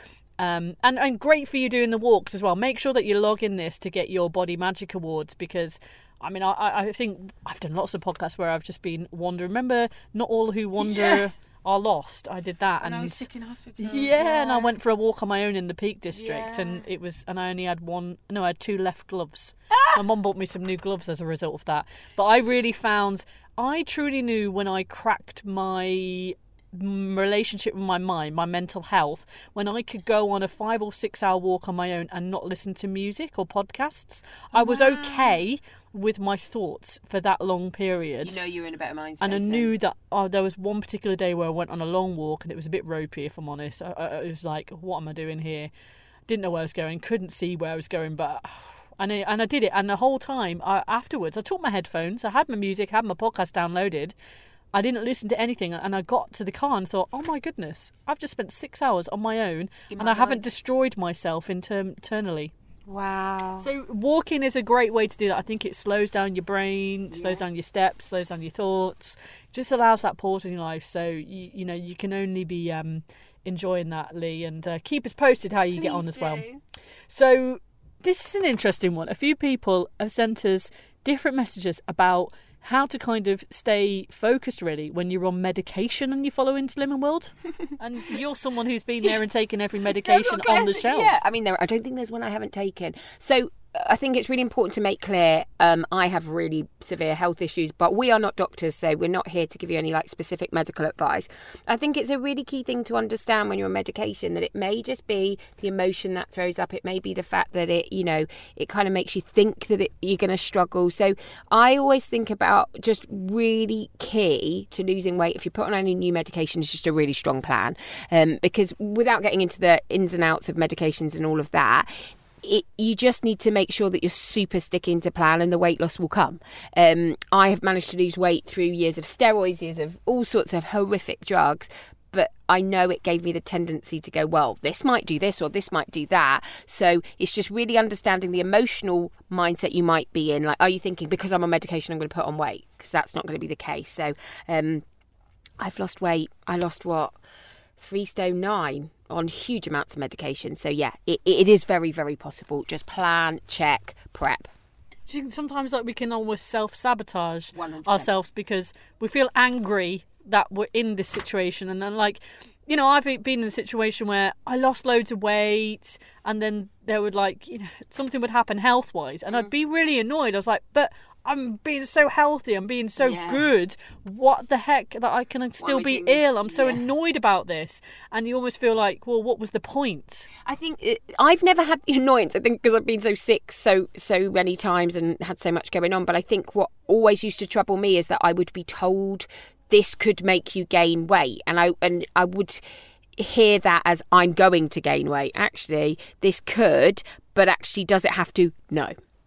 and great for you doing the walks as well. Make sure that you log in this to get your Body Magic Awards, because I think I've done lots of podcasts where I've just been wandering. Remember, Not All Who Wander are Lost. I did that, and I was sick in hospital. And I went for a walk on my own in the Peak District, and I only had I had 2 left gloves. My mum bought me some new gloves as a result of that. But I really found, I truly knew when I cracked my relationship with my mind, my mental health, when I could go on a 5 or 6 hour walk on my own and not listen to music or podcasts. I was okay with my thoughts for that long period. You're in a better mindset. And I knew that there was one particular day where I went on a long walk, and it was a bit ropey, if I'm honest. I was like, what am I doing here? Didn't know where I was going, couldn't see where I was going, but and I did it. And the whole time afterwards, I took my headphones, I had my music, had my podcast downloaded. I didn't listen to anything, and I got to the car and thought, oh my goodness, I've just spent 6 hours on my own, and I haven't destroyed myself internally. Wow. So walking is a great way to do that. I think it slows down your brain, slows down your steps, slows down your thoughts, just allows that pause in your life. So you can only be enjoying that, Lee, and keep us posted how you get on as well. do. So this is an interesting one. A few people have sent us different messages about how to kind of stay focused, really, when you're on medication and you follow Slimming World. And you're someone who's been there and taken every medication on the shelf. Yeah, I mean, I don't think there's one I haven't taken. So I think it's really important to make clear I have really severe health issues, but we are not doctors, so we're not here to give you any like specific medical advice. I think it's a really key thing to understand when you're on medication that it may just be the emotion that throws up. It may be the fact that it kind of makes you think that you're going to struggle. So I always think about just really key to losing weight. If you put on any new medication, it's just a really strong plan, because without getting into the ins and outs of medications and all of that, you just need to make sure that you're super sticking to plan and the weight loss will come. I have managed to lose weight through years of steroids, years of all sorts of horrific drugs, but I know it gave me the tendency to go, well, this might do this or this might do that. So it's just really understanding the emotional mindset you might be in. Like, are you thinking, because I'm on medication, I'm going to put on weight? Because that's not going to be the case. So I've lost weight. I lost 3 stone 9 on huge amounts of medication. So yeah, it is very, very possible. Just plan, check, prep. Sometimes we can almost self-sabotage 100%. ourselves because we feel angry that we're in this situation. And then I've been in a situation where I lost loads of weight and then there would something would happen health-wise and I'd be really annoyed. I was like, but I'm being so healthy, I'm being so good. What the heck, that I can still be ill? I'm so annoyed about this. And you almost feel like, well, what was the point? I think I've never had the annoyance, I think, because I've been so sick so many times and had so much going on. But I think what always used to trouble me is that I would be told this could make you gain weight. And I would hear that as I'm going to gain weight. Actually, this could, but actually, does it have to? No.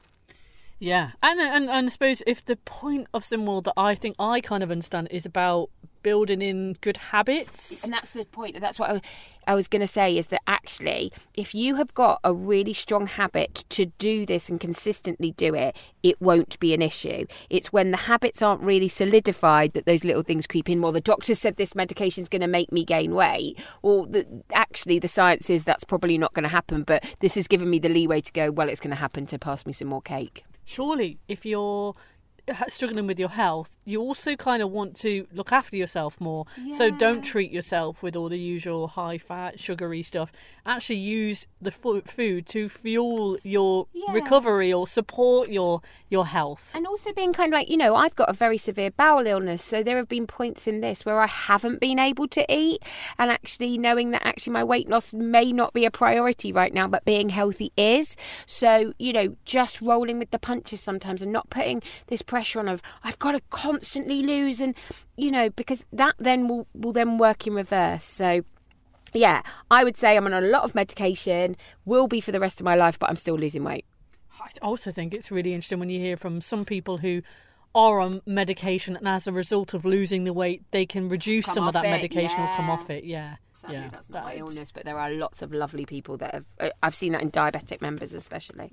Yeah, and I suppose if the point of Slimming World that I think I kind of understand is about building in good habits. And that's the point. That's what I was going to say, is that actually, if you have got a really strong habit to do this and consistently do it, it won't be an issue. It's when the habits aren't really solidified that those little things creep in. Well, the doctor said this medication is going to make me gain weight. Or actually, the science is that's probably not going to happen, but this has given me the leeway to go, well, it's going to happen to pass me some more cake. Surely, if you're struggling with your health, you also kind of want to look after yourself more. Yeah. So don't treat yourself with all the usual high fat, sugary stuff. Actually use the food to fuel your recovery or support your health. And also being kind of like, I've got a very severe bowel illness, so there have been points in this where I haven't been able to eat, and actually knowing that actually my weight loss may not be a priority right now, but being healthy is. So, just rolling with the punches sometimes and not putting this pressure on of I've got to constantly lose, and because that then will then work in reverse. So yeah, I would say I'm on a lot of medication, will be for the rest of my life, but I'm still losing weight. I also think it's really interesting when you hear from some people who are on medication and as a result of losing the weight they can reduce some of that medication or come off it. Sadly, that's not my illness, but there are lots of lovely people that I've seen that in diabetic members especially.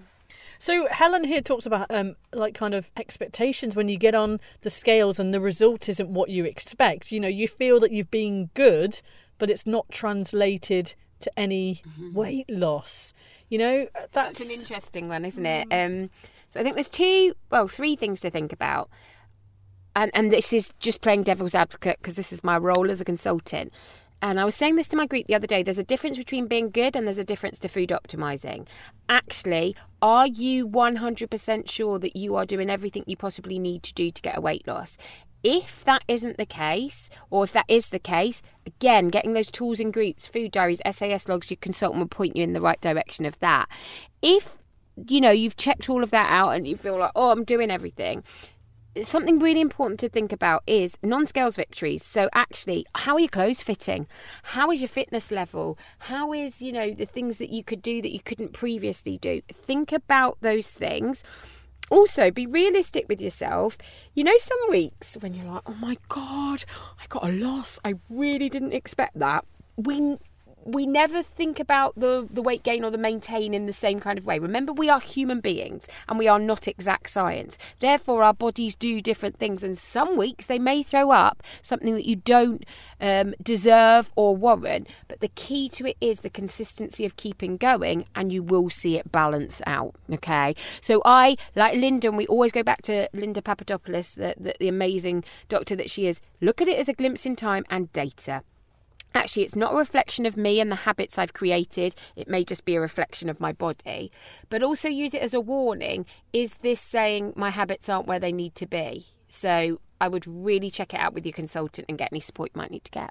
So Helen here talks about kind of expectations when you get on the scales and the result isn't what you expect. You feel that you've been good, but it's not translated to any weight loss. That's such an interesting one, isn't it? So I think there's 3 things to think about. And this is just playing devil's advocate because this is my role as a consultant. And I was saying this to my group the other day, there's a difference between being good and there's a difference to food optimizing. Actually, are you 100% sure that you are doing everything you possibly need to do to get a weight loss? If that isn't the case, or if that is the case, again, getting those tools in groups, food diaries, SAS logs, your consultant will point you in the right direction of that. If, you've checked all of that out and you feel like, I'm doing everything, something really important to think about is non-scales victories. So actually, how are your clothes fitting? How is your fitness level? How is, the things that you could do that you couldn't previously do? Think about those things. Also, be realistic with yourself. Some weeks when you're like, oh my God, I got a loss. I really didn't expect that. When we never think about the weight gain or the maintain in the same kind of way. Remember, we are human beings and we are not exact science. Therefore, our bodies do different things. And some weeks they may throw up something that you don't deserve or warrant. But the key to it is the consistency of keeping going, and you will see it balance out. Okay. So I, like Linda, and we always go back to Linda Papadopoulos, the amazing doctor that she is, look at it as a glimpse in time and data. Actually, it's not a reflection of me and the habits I've created. It may just be a reflection of my body. But also use it as a warning. Is this saying my habits aren't where they need to be? So I would really check it out with your consultant and get any support you might need to get.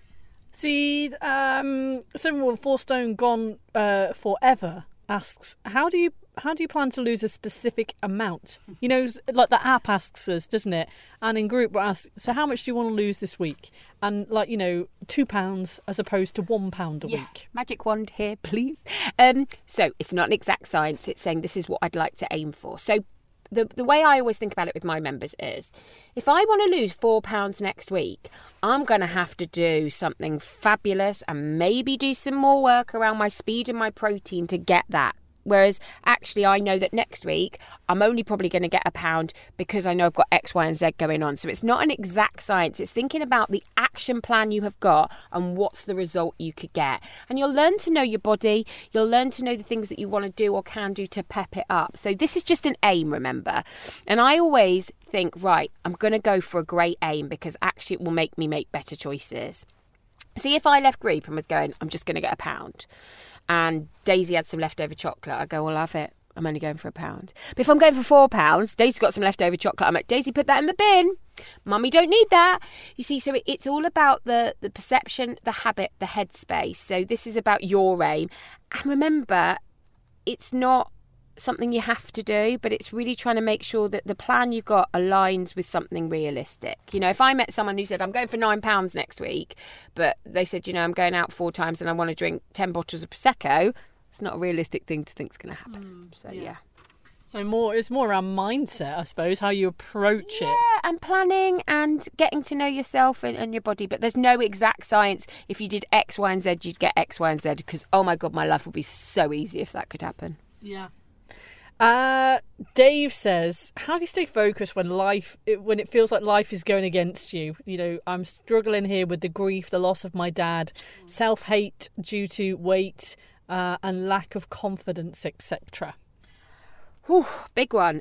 See, someone with 4 stone gone forever asks, how do you plan to lose a specific amount? You know, like the app asks us, doesn't it? And in group, we'll ask, so how much do you want to lose this week? And like, you know, £2 as opposed to £1 a week. Magic wand here, please. So it's not an exact science. It's saying this is what I'd like to aim for. So the way I always think about it with my members is, if I want to lose £4 next week, I'm going to have to do something fabulous and maybe do some more work around my speed and my protein to get that. Whereas actually I know that next week I'm only probably going to get £1 because I know I've got X, Y and Z going on. So it's not an exact science. It's thinking about the action plan you have got and what's the result you could get. And you'll learn to know your body. You'll learn to know the things that you want to do or can do to pep it up. So this is just an aim, remember. And I always think, right, I'm going to go for a great aim because actually it will make me make better choices. See, if I left group and was going, I'm just going to get £1. And Daisy had some leftover chocolate, I go, I'll have it. I'm only going for £1. But if I'm going for £4, Daisy's got some leftover chocolate. I'm like, Daisy, put that in the bin. Mummy don't need that. You see, so it's all about the perception, the habit, the headspace. So this is about your aim. And remember, it's not something you have to do, but it's really trying to make sure that the plan you've got aligns with something realistic. You know, if I met someone who said, I'm going for £9 next week, but they said, you know, I'm going out 4 times and I want to drink 10 bottles of Prosecco, it's not a realistic thing to think is going to happen. Yeah. So it's more around mindset, I suppose, how you approach it. Yeah, and planning and getting to know yourself and your body. But there's no exact science. If you did X, Y and Z, you'd get X, Y and Z, because, oh my God, my life would be so easy if that could happen. Yeah. Dave says, how do you stay focused when it feels like life is going against you? You know, I'm struggling here with the grief, the loss of my dad, self-hate due to weight, and lack of confidence, etc. Big one.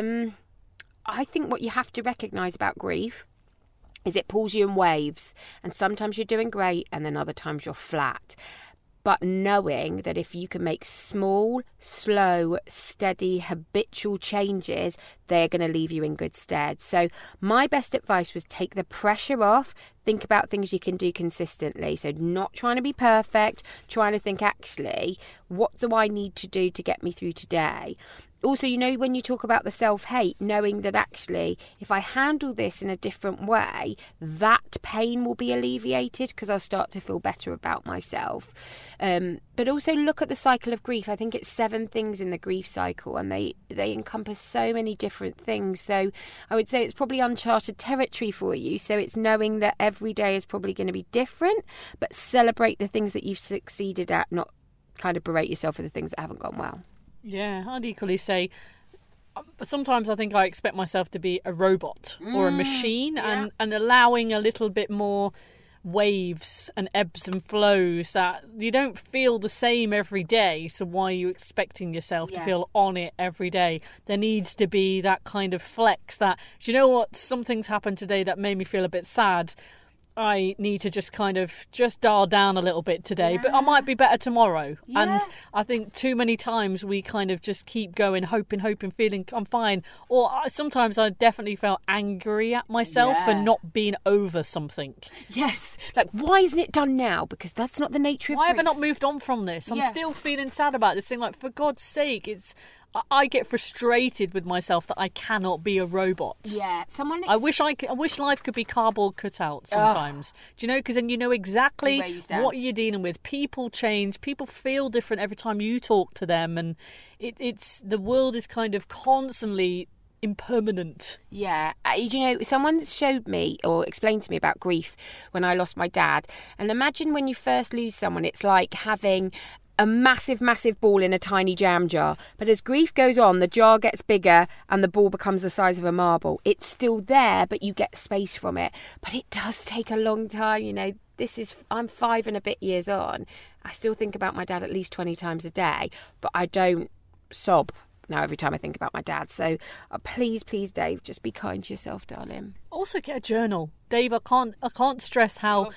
I think what you have to recognise about grief is it pulls you in waves, and sometimes you're doing great and then other times you're flat. But knowing that if you can make small, slow, steady, habitual changes, they're going to leave you in good stead. So my best advice was take the pressure off. Think about things you can do consistently. So not trying to be perfect, trying to think, actually, what do I need to do to get me through today? Also, you know, when you talk about the self-hate, knowing that actually, if I handle this in a different way, that pain will be alleviated because I'll start to feel better about myself. But also look at the cycle of grief. I think it's 7 things in the grief cycle, and they encompass so many different things. So I would say it's probably uncharted territory for you. So it's knowing that every day is probably going to be different, but celebrate the things that you've succeeded at, not kind of berate yourself for the things that haven't gone well. Yeah, I'd equally say sometimes I think I expect myself to be a robot or a machine, and allowing a little bit more waves and ebbs and flows, that you don't feel the same every day. So why are you expecting yourself to feel on it every day? There needs to be that kind of flex that, do you know what, something's happened today that made me feel a bit sad. I need to just dial down a little bit today, but I might be better tomorrow. Yeah. And I think too many times we kind of just keep going, hoping, feeling I'm fine. Or sometimes I definitely felt angry at myself for not being over something. Yes. Like, why isn't it done now? Because that's not the nature of grief. Why have I not moved on from this? I'm still feeling sad about this thing. Like, for God's sake, I get frustrated with myself that I cannot be a robot. Yeah, I wish life could be cardboard cutout sometimes. Do you know? Because then you know exactly what you're dealing with. People change. People feel different every time you talk to them, and it's the world is kind of constantly impermanent. Yeah. You know, someone showed me or explained to me about grief when I lost my dad. And imagine when you first lose someone, it's like having a massive, massive ball in a tiny jam jar. But as grief goes on, the jar gets bigger and the ball becomes the size of a marble. It's still there, but you get space from it. But it does take a long time, you know. I'm 5 and a bit years on. I still think about my dad at least 20 times a day, but I don't sob now every time I think about my dad. So please, Dave, just be kind to yourself, darling. Also get a journal. Dave, I can't stress how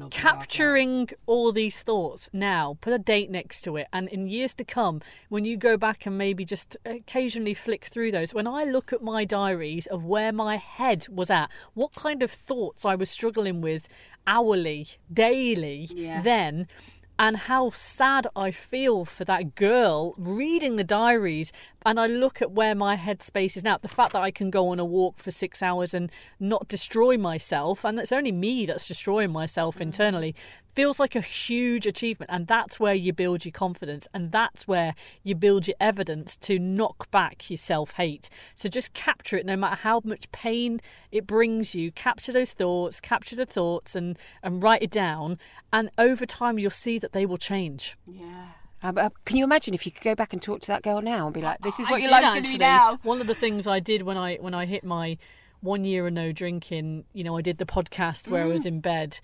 capturing all these thoughts now, put a date next to it, and in years to come, when you go back and maybe just occasionally flick through those, when I look at my diaries of where my head was at, what kind of thoughts I was struggling with hourly, daily, then, and how sad I feel for that girl reading the diaries, and I look at where my headspace is now. The fact that I can go on a walk for 6 hours and not destroy myself, and it's only me that's destroying myself internally, feels like a huge achievement. And that's where you build your confidence, and that's where you build your evidence to knock back your self-hate. So just capture it, no matter how much pain it brings you. Capture those thoughts, capture the thoughts, and write it down. And over time, you'll see that they will change. Yeah. Can you imagine if you could go back and talk to that girl now and be like, this is what your life's going to be now? One of the things I did when I hit my 1 year of no drinking, you know, I did the podcast where I was in bed.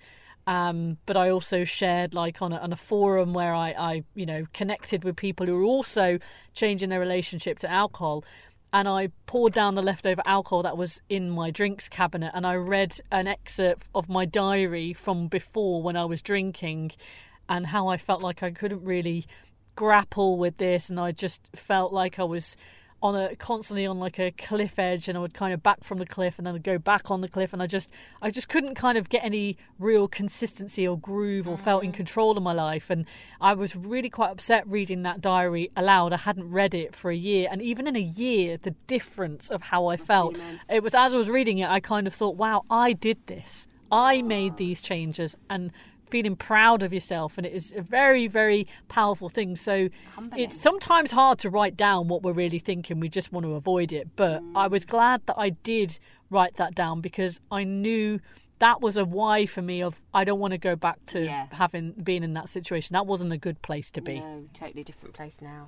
But I also shared like on a forum where I you know, connected with people who are also changing their relationship to alcohol. And I poured down the leftover alcohol that was in my drinks cabinet, and I read an excerpt of my diary from before when I was drinking, and how I felt like I couldn't really grapple with this, and I just felt like I was constantly on like a cliff edge, and I would kind of back from the cliff and then I'd go back on the cliff, and I just couldn't kind of get any real consistency or groove or felt in control of my life. And I was really quite upset reading that diary aloud. I hadn't read it for a year, and even in a year, the difference of how I felt, it was, as I was reading it, I kind of thought, wow, I did this. I made these changes, and feeling proud of yourself, and it is a very, very powerful thing. So it's sometimes hard to write down what we're really thinking. We just want to avoid it. But I was glad that I did write that down, because I knew that was a why for me of I don't want to go back to having been in that situation. That wasn't a good place to be. No, totally different place now.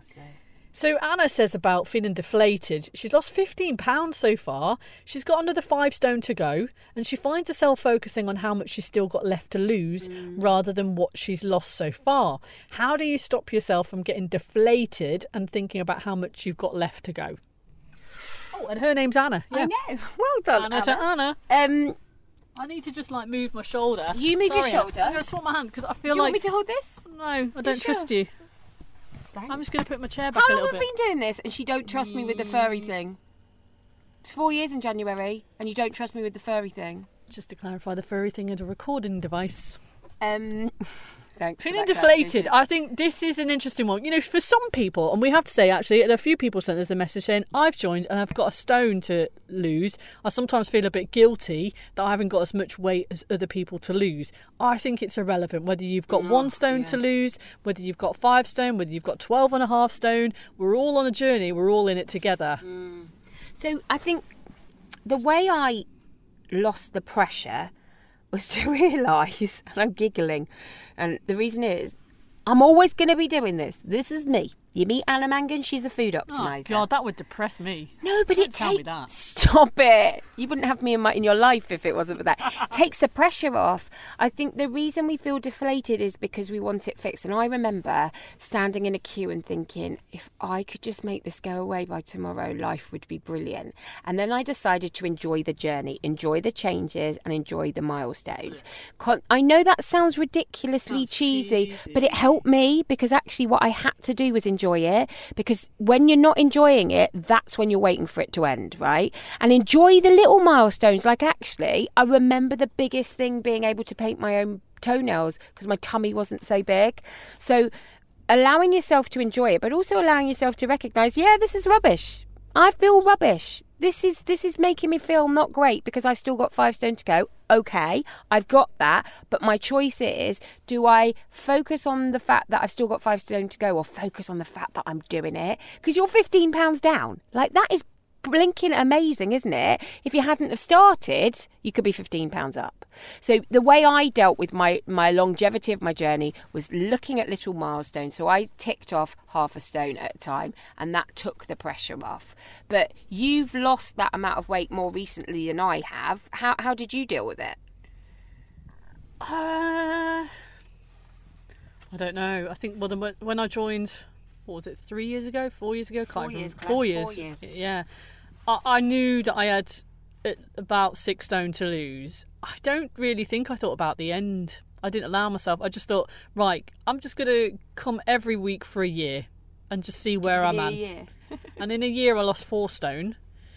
So Anna says about feeling deflated. She's lost 15 pounds so far. She's got another 5 stone to go, and she finds herself focusing on how much she's still got left to lose rather than what she's lost so far. How do you stop yourself from getting deflated and thinking about how much you've got left to go? Oh, and her name's Anna. Yeah. I know. Well done, Anna. To Anna. I need to just like move my shoulder. You move your shoulder. I'm going to swap my hand because I feel Do you want me to hold this? No, I don't trust you. I'm just going to put my chair back a How little long bit. have we been doing this and she don't trust me with the furry thing? It's 4 years in January and you don't trust me with the furry thing. Just to clarify, the furry thing is a recording device. Thanks. Feeling deflated. I think this is an interesting one. You know, for some people, and we have to say actually, there are a few people sent us a message saying, I've joined and I've got a stone to lose. I sometimes feel a bit guilty that I haven't got as much weight as other people to lose. I think it's irrelevant whether you've got 1 stone to lose, whether you've got 5 stone, whether you've got 12.5 stone. We're all on a journey. We're all in it together. So I think the way I lost the pressure was to realise, and I'm giggling, and the reason is, I'm always going to be doing this. This is me. You meet Anna Mangan, she's a food optimiser. Oh, God, that would depress me. No, but Don't tell me that. Stop it. You wouldn't have me in your life if it wasn't for that. It takes the pressure off. I think the reason we feel deflated is because we want it fixed. And I remember standing in a queue and thinking, if I could just make this go away by tomorrow, life would be brilliant. And then I decided to enjoy the journey, enjoy the changes, and enjoy the milestones. I know that sounds ridiculously cheesy, but it helped me, because actually what I had to do was enjoy it, because when you're not enjoying it, that's when you're waiting for it to end, right? And enjoy the little milestones. Like, actually, I remember the biggest thing being able to paint my own toenails because my tummy wasn't so big. So allowing yourself to enjoy it, but also allowing yourself to recognise, yeah, this is rubbish. I feel rubbish. This is making me feel not great because I've still got 5 stone to go. Okay, I've got that. But my choice is, do I focus on the fact that I've still got 5 stone to go, or focus on the fact that I'm doing it? Because you're 15 pounds down. Like, that is blinking amazing, isn't it? If you hadn't have started, you could be £15 up. So the way I dealt with my longevity of my journey was looking at little milestones. So I ticked off half a stone at a time, and that took the pressure off. But you've lost that amount of weight more recently than I have. How did you deal with it? I don't know. I think when I joined, what was it, 3 years ago, 4 years ago? 4 years. 4 years. Yeah. I knew that I had about 6 stone to lose. I don't really think I thought about the end. I didn't allow myself. I just thought, right, I'm just going to come every week for a year and just see where I'm at. And in a year, I lost 4 stone.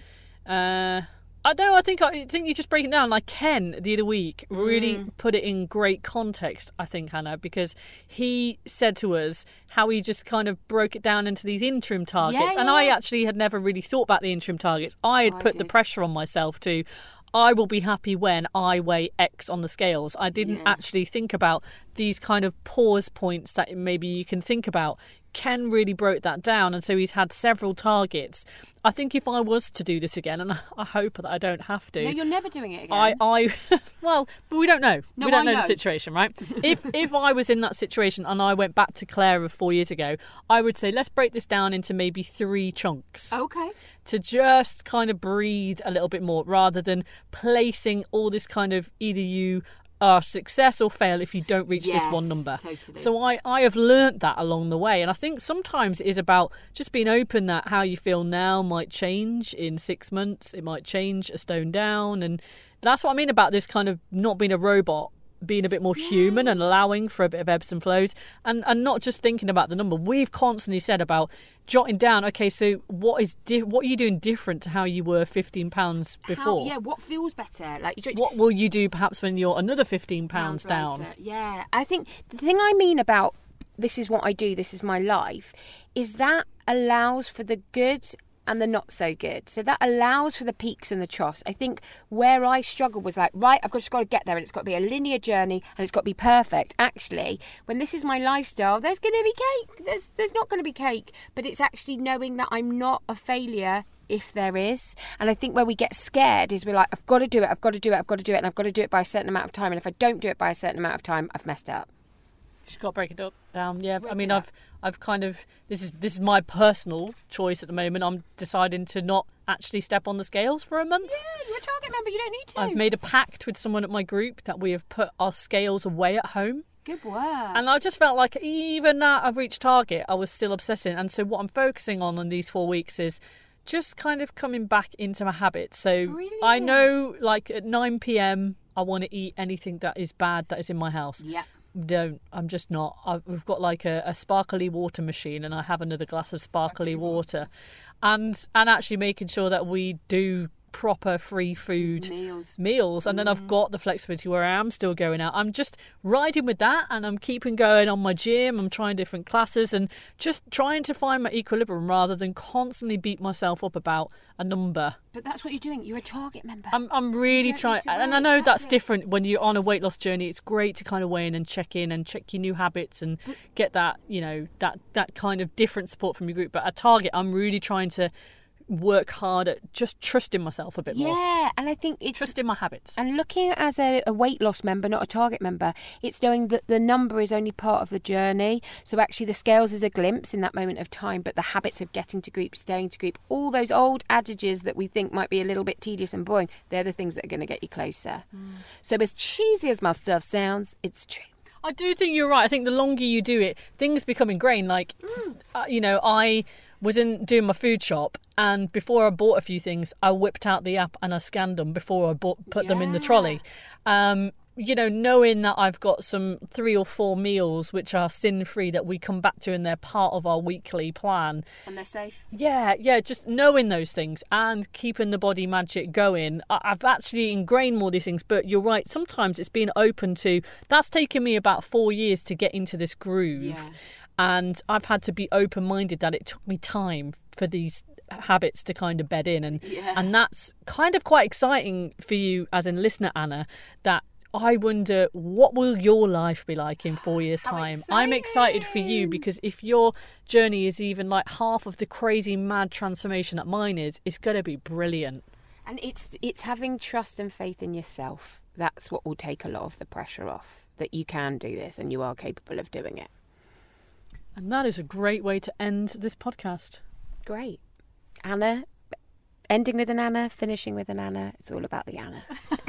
I think you just break it down. Like Ken the other week really put it in great context, I think, Hannah, because he said to us how he just kind of broke it down into these interim targets. And I actually had never really thought about the interim targets. I had put the pressure on myself to, I will be happy when I weigh X on the scales. I didn't actually think about these kind of pause points that maybe you can think about. Ken really broke that down, and so he's had several targets. I think if I was to do this again, and I hope that I don't have to. No, you're never doing it again. Well, but we don't know. No, we don't know the situation, right? If I was in that situation and I went back to Claire of 4 years ago, I would say let's break this down into maybe 3 chunks. Okay. To just kind of breathe a little bit more, rather than placing all this kind of either you are success or fail if you don't reach this one number. Totally. So I have learnt that along the way, and I think sometimes it is about just being open that how you feel now might change in 6 months. It might change a stone down, and that's what I mean about this kind of not being a robot, being a bit more human and allowing for a bit of ebbs and flows, and not just thinking about the number. We've constantly said about jotting down, okay, so what are you doing different to how you were £15 before? What feels better? What will you do perhaps when you're another £15 down? Later. Yeah, I think the thing I mean about this is what I do, this is my life, is that allows for the good and the not so good. So that allows for the peaks and the troughs. I think where I struggled was like, right, I've just got to get there, and it's got to be a linear journey, and it's got to be perfect. Actually, when this is my lifestyle, there's going to be cake. There's not going to be cake, but it's actually knowing that I'm not a failure if there is. And I think where we get scared is we're like, I've got to do it, and I've got to do it by a certain amount of time. And if I don't do it by a certain amount of time, I've messed up. She's got to break it down. Yeah, I mean, I've kind of this is my personal choice at the moment. I'm deciding to not actually step on the scales for a month. Yeah, you're a target member. You don't need to. I've made a pact with someone at my group that we have put our scales away at home. Good work. And I just felt like even now I've reached target, I was still obsessing. And so what I'm focusing on these 4 weeks is just kind of coming back into my habits. So Brilliant. I know, like at 9 p.m, I want to eat anything that is bad that is in my house. Yeah. I'm just not. We've got like a sparkly water machine, and I have another glass of sparkly water, and actually making sure that we do proper free food meals, and then I've got the flexibility where I am still going out. I'm just riding with that, and I'm keeping going on my gym. I'm trying different classes and just trying to find my equilibrium rather than constantly beat myself up about a number. But that's what you're doing. You're a target member. I'm really trying, and I know that's different when you're on a weight loss journey. It's great to kind of weigh in and check your new habits and get that, that kind of different support from your group. But at target, I'm really trying to work hard at just trusting myself a bit more. Yeah, and I think it's trusting my habits. And looking as a weight loss member, not a target member, it's knowing that the number is only part of the journey. So actually the scales is a glimpse in that moment of time, but the habits of getting to group, staying to group, all those old adages that we think might be a little bit tedious and boring, they're the things that are going to get you closer. So as cheesy as my stuff sounds, it's true. I do think you're right. I think the longer you do it, things become ingrained. Like, I was doing my food shop, and before I bought a few things, I whipped out the app and I scanned them before I put them in the trolley. Knowing that I've got some 3 or 4 meals which are sin-free that we come back to and they're part of our weekly plan. And they're safe. Yeah, just knowing those things and keeping the body magic going. I've actually ingrained more of these things, but you're right, sometimes it's been open to... That's taken me about 4 years to get into this groove. Yeah. And I've had to be open-minded that it took me time for these habits to kind of bed in. And that's kind of quite exciting for you as a listener, Anna, that I wonder, what will your life be like in 4 years' time? I'm excited for you, because if your journey is even like half of the crazy, mad transformation that mine is, it's going to be brilliant. And it's having trust and faith in yourself. That's what will take a lot of the pressure off, that you can do this and you are capable of doing it. And that is a great way to end this podcast. Great. Anna, ending with an Anna, finishing with an Anna. It's all about the Anna.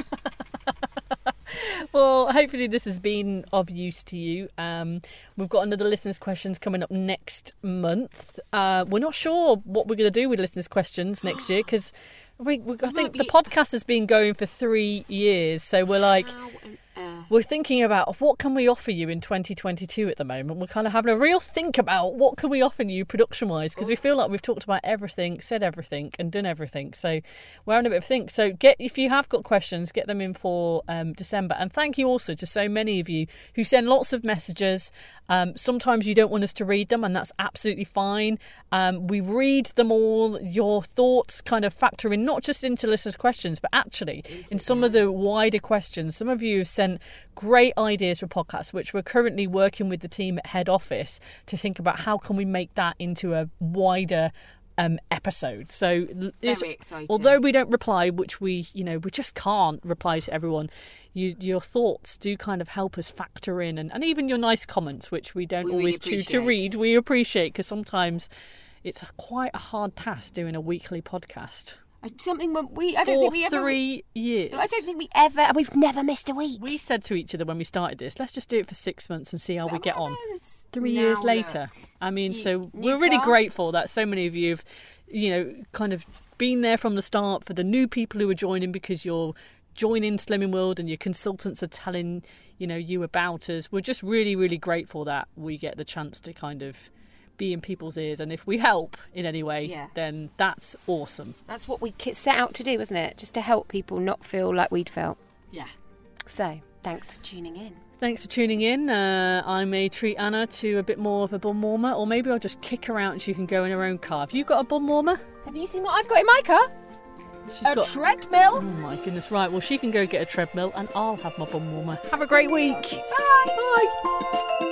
Well, hopefully this has been of use to you. We've got another listeners' questions coming up next month. We're not sure what we're going to do with listeners' questions next year, because I think the podcast has been going for 3 years. So we're like, we're thinking about what can we offer you in 2022 at the moment. We're kind of having a real think about what can we offer you production-wise, because we feel like we've talked about everything, said everything and done everything. So we're having a bit of a think. So if you have got questions, get them in for December. And thank you also to so many of you who send lots of messages. Sometimes you don't want us to read them, and that's absolutely fine. We read them all. Your thoughts kind of factor in, not just into listeners' questions, but actually in some of the wider questions. Some of you have sent great ideas for podcasts, which we're currently working with the team at head office to think about how can we make that into a wider episode. So very exciting. Although we don't reply, which we just can't reply to everyone, your thoughts do kind of help us factor in, and even your nice comments, which we don't always choose to read, we appreciate, because sometimes it's quite a hard task doing a weekly podcast. Something I don't think we ever. 3 years. I don't think we ever. We've never missed a week. We said to each other when we started this, let's just do it for 6 months and see how we get on. 3 years later. I mean, we're really grateful that so many of you have, kind of been there from the start. For the new people who are joining, because you're joining Slimming World and your consultants are telling you about us. We're just really, really grateful that we get the chance to kind of be in people's ears, and if we help in any way, then that's awesome. That's what we set out to do, wasn't it? Just to help people not feel like we'd felt. Yeah. So, thanks for tuning in. Thanks for tuning in. I may treat Anna to a bit more of a bum warmer, or maybe I'll just kick her out and she can go in her own car. Have you got a bum warmer? Have you seen what I've got in my car? She's got a treadmill. Oh my goodness, right. Well, she can go get a treadmill and I'll have my bum warmer. Have a great week. Bye. Bye.